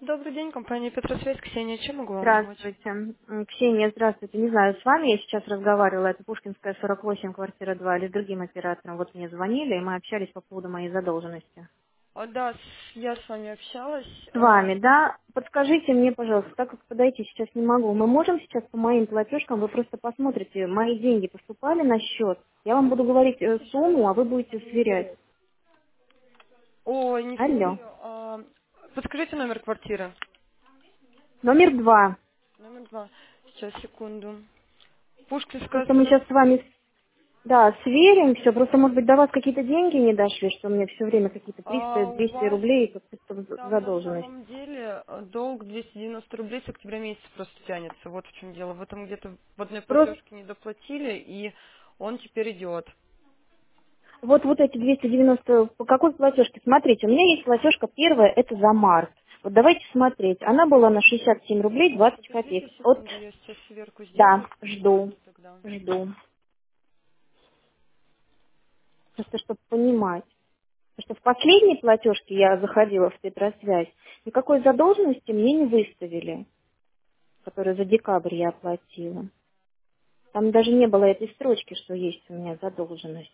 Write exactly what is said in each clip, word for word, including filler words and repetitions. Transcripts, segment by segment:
Добрый день, компания Петросвязь, Ксения. Чем могу вам помочь? Здравствуйте. М, Ксения, здравствуйте. Не знаю, с вами я сейчас разговаривала, это Пушкинская, сорок восемь, квартира два, или с другим оператором. Вот мне звонили, и мы общались по поводу моей задолженности. О, да, с- я с вами общалась. С а, вами, да? Подскажите мне, пожалуйста, так как подойти сейчас не могу, мы можем сейчас по моим платежкам, вы просто посмотрите, мои деньги поступали на счет, я вам буду говорить э, сумму, а вы будете сверять. Ой, не Алло. смотрю. а, Подскажите номер квартиры. Номер два. Номер два. Сейчас, секунду. Пушкинская Просто мы сорок. сейчас с вами Да, сверим все. Просто, может быть, до вас какие-то деньги не дошли, что у меня все время какие-то А у триста-двести вас рублей, как-то з- там на задолженность. самом деле э, долг двести девяносто рублей с октября месяца просто тянется. Вот в чем дело. Вы там где-то в одной Просто платежке не доплатили, и он теперь идет. вот, вот эти двести девяносто, по какой платежке? Смотрите, у меня есть платежка первая, это за март. Вот давайте смотреть. Она была на шестьдесят семь рублей двадцать Подождите копеек. От, секунду, я сейчас сверку да, сделаю. жду, Секунду тогда. жду. Просто чтобы понимать. Потому что в последней платежке я заходила в Петросвязь, никакой задолженности мне не выставили, которую за декабрь я оплатила. Там даже не было этой строчки, что есть у меня задолженность.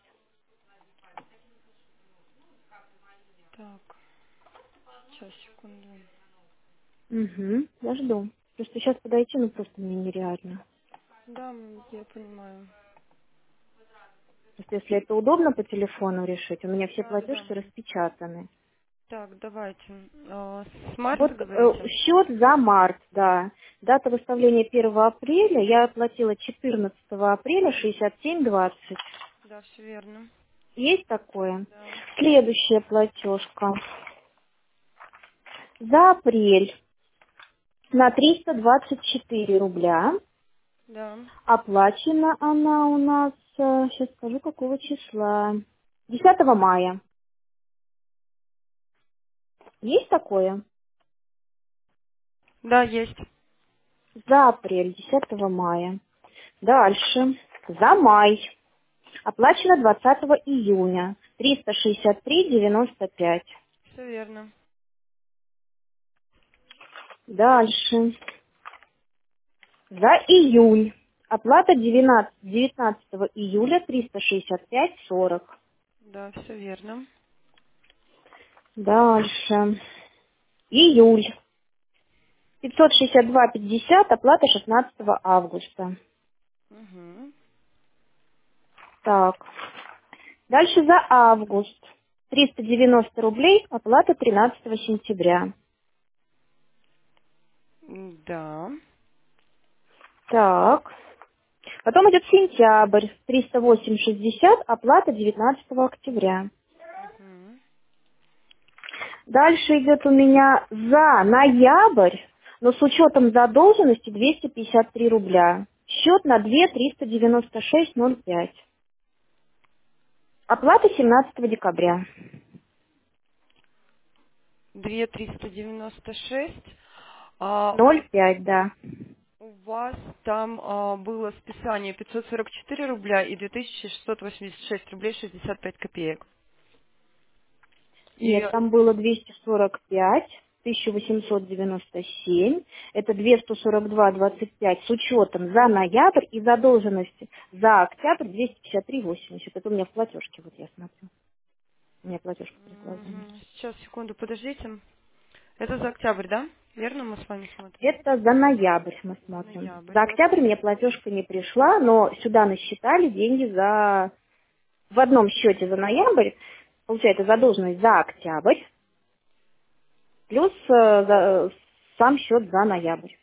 Так, сейчас, секунду. Угу, я жду. Просто сейчас подойти, ну просто мне нереально. Да, м, я понимаю. Просто если это удобно по телефону решить, у меня все Да, да, да. платежки распечатаны. Так, давайте. А, С марта, Вот э, говорите? счет за март, да. Дата выставления первого апреля, я оплатила четырнадцатого апреля шестьдесят семь двадцать. Да, все верно. Есть такое? Да, Следующая платежка. За апрель на триста двадцать четыре рубля. да, Оплачена она у нас, сейчас скажу, какого числа. Десятого мая. Есть такое? да, есть. За апрель, десятого мая. Дальше. За май. Оплачено двадцатого июня. триста шестьдесят три девяносто пять. Все верно. Дальше. За июль. Оплата девятнадцатого июля триста шестьдесят пять сорок. Да, все верно. Дальше. Июль. пятьсот шестьдесят два пятьдесят. Оплата шестнадцатого августа. Угу. Так. Дальше за август. триста девяносто рублей, оплата тринадцатого сентября. Да. Так. Потом идет сентябрь. триста восемь шестьдесят, оплата девятнадцатого октября. Угу. Дальше идет у меня за ноябрь, но с учетом задолженности двести пятьдесят три рубля. Счет на две триста девяносто шесть ноль пять. Оплата семнадцатого декабря. Две триста девяносто шесть. А Ноль пять, да. у вас там а, было списание пятьсот сорок четыре рубля и две тысячи шестьсот восемьдесят шесть рублей шестьдесят пять копеек. И Нет, там было двести сорок пять, тысяча восемьсот девяносто семь, это двести сорок два двадцать пять с учетом за ноябрь и задолженности за октябрь двести пятьдесят три восемьдесят. Это у меня в платежке, вот я смотрю. У меня платежка пришла за них. Мгм. Сейчас, секунду, подождите. Это за октябрь, да? Верно мы с вами смотрим? Это за ноябрь мы За смотрим. ноябрь. За двадцать. октябрь мне платежка не пришла, но сюда насчитали деньги за... В одном счете за ноябрь, получается задолженность за октябрь, плюс э, за- сам счет за ноябрь.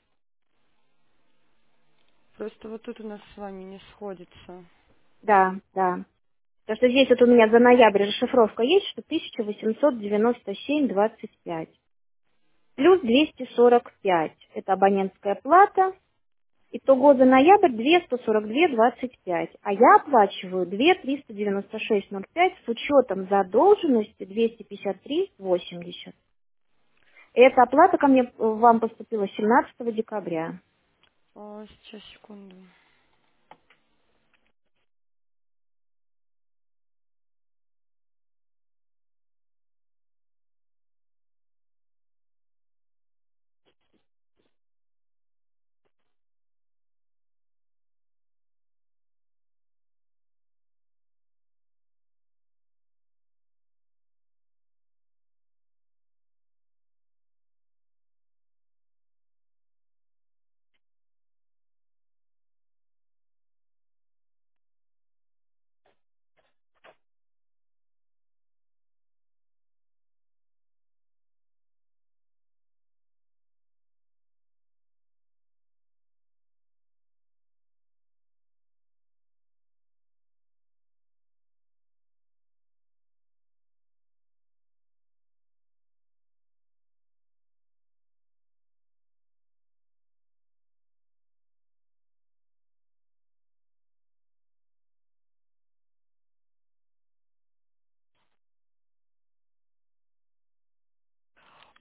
Просто вот тут у нас с вами не сходится. Да, да. Потому что здесь вот у меня за ноябрь расшифровка есть, что тысяча восемьсот девяносто семь двадцать пять. Плюс двести сорок пять. Это абонентская плата. Итого за ноябрь двести сорок два двадцать пять. А я оплачиваю две триста девяносто шесть ноль пять с учетом задолженности двести пятьдесят три восемьдесят. И эта оплата ко мне э, вам поступила семнадцатого декабря. О, сейчас, секунду.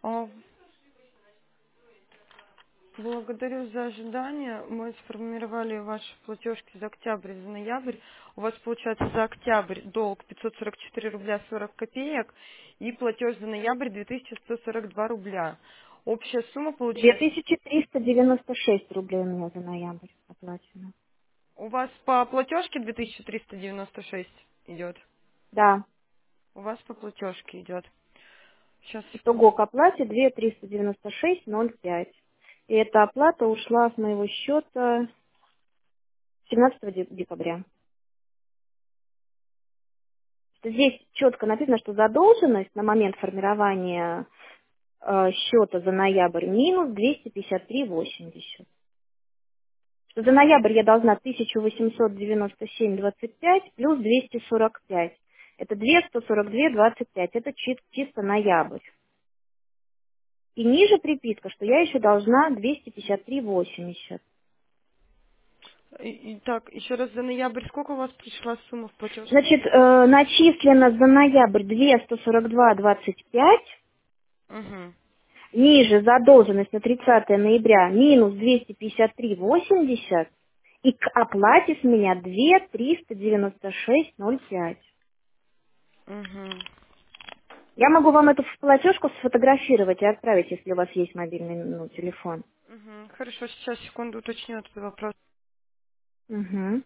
А, Благодарю за ожидание. Мы сформировали ваши платежки за октябрь и за ноябрь. У вас получается за октябрь долг пятьсот сорок четыре рубля сорок копеек и платеж за ноябрь две тысячи сто сорок два рубля. Общая сумма получается... две тысячи триста девяносто шесть рублей у меня за ноябрь оплачено. У вас по платежке две тысячи триста девяносто шесть идет. Да. У вас по платежке идет. Сейчас, Итого секунду. к оплате две тысячи триста девяносто шесть ноль пять. И эта оплата ушла с моего счета семнадцатого де- декабря. Здесь четко написано, что задолженность на момент формирования э, счета за ноябрь минус двести пятьдесят три восемьдесят. Что за ноябрь я должна тысяча восемьсот девяносто семь двадцать пять плюс двести сорок пять. Это двести сорок два двадцать пять. Это чи- чисто ноябрь. И ниже приписка, что я еще должна двести пятьдесят три восемьдесят. И- и так, еще раз за ноябрь сколько у вас пришла сумма в платеж? Значит, э, начислено за ноябрь двести сорок два двадцать пять. Угу. Ниже задолженность на тридцатое ноября минус двести пятьдесят три восемьдесят. И к оплате с меня две тысячи триста девяносто шесть ноль пять. Угу. Я могу вам эту платежку сфотографировать и отправить, если у вас есть мобильный ну, телефон. Угу. Хорошо, сейчас, секунду, уточню этот вопрос. Угу.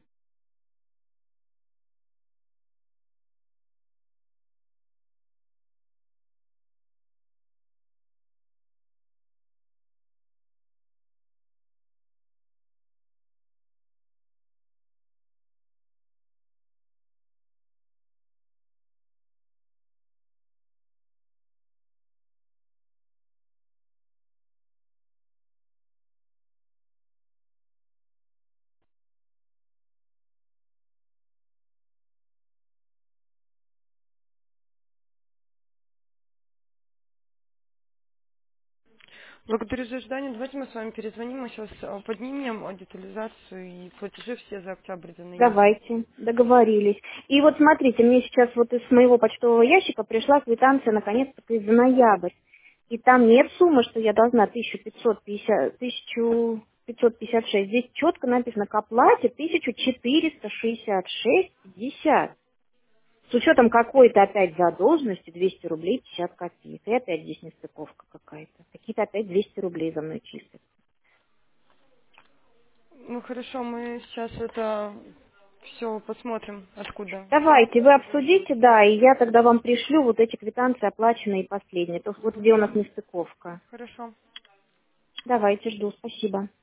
Благодарю за ожидание. Давайте мы с вами перезвоним. Мы сейчас э, поднимем э, детализацию и платежи все за октябрь, за ноябрь. Давайте, договорились. И вот смотрите, мне сейчас вот из моего почтового ящика пришла квитанция наконец-то за ноябрь. И там нет суммы, что я должна тысяча пятьсот пятьдесят, тысяча пятьсот пятьдесят шесть. Здесь четко написано к оплате тысяча четыреста шестьдесят шесть пятьдесят. С учетом какой-то опять задолженности двести рублей пятьдесят копеек. И опять здесь нестыковка какая-то. Какие-то опять двести рублей за мной числят. Ну хорошо, мы сейчас это все посмотрим, откуда. Давайте, вы обсудите, да, и я тогда вам пришлю вот эти квитанции оплаченные и последние. То, вот где у нас Хорошо. нестыковка. Хорошо. Давайте, жду, спасибо.